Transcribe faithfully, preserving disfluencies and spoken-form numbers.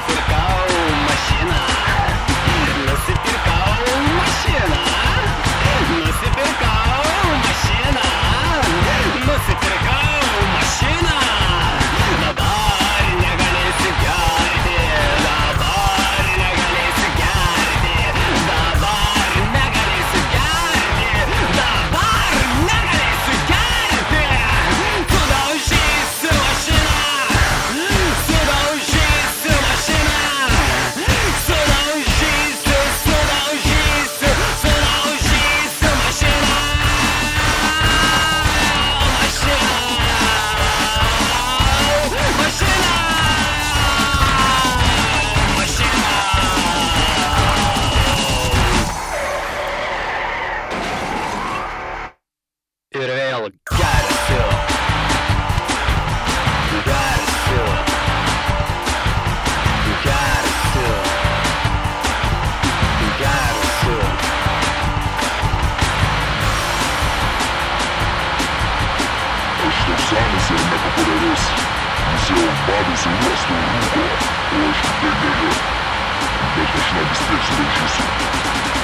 Ir vėl gersiu. Gersiu. Gersiu. Gersiu. Aš jau senas ir nepopuliarus. Jūs jau badas ir uosto rūko, o aš tikrai galiu. Bet aš vis tiek sudaužysiu.